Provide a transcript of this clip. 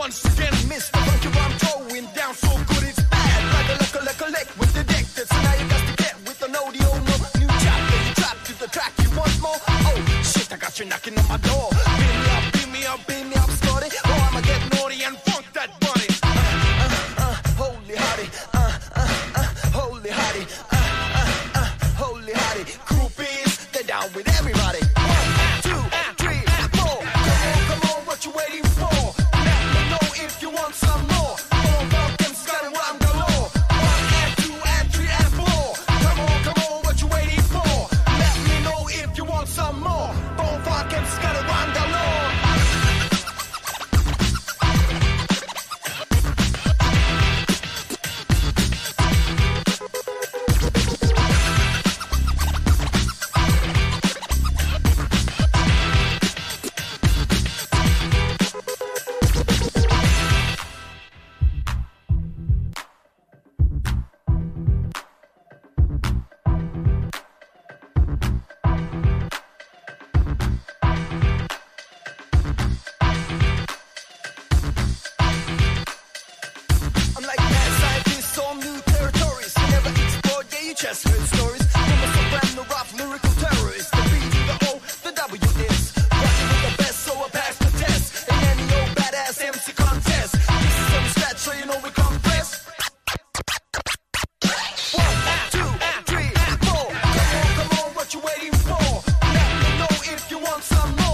once again. Mr. Funky, I'm throwing down so good it's bad. Like a lick with the deck. That's now you got to get with an audio. No new chapter. You trap to the track. You want more? Oh shit, I got you knocking on my door. Beat me up, started. Oh, I'ma get naughty and funk that bunny. Holy hottie. Holy hottie. Holy hottie. Groupies, they're down with everybody. 1, 2, 3, 4. Come on, what you waiting for? Let me know if you want some more. All bumpkins got it round the law. 1 and 2 and 3 and 4. Come on, what you waiting for? Let me know if you want some more. All bumpkins got it round the law. I'm like mad scientists on new territories. You never explored, yeah, you just heard stories. From a soprano, rough, lyrical terrorist. The B to the O, the W is rocking with the best, so I pass the test. In any old badass MC contest. This is on the stat, so you know we come best. 1, 2, 3, 4. Come on, what you waiting for? Let me know if you want some more.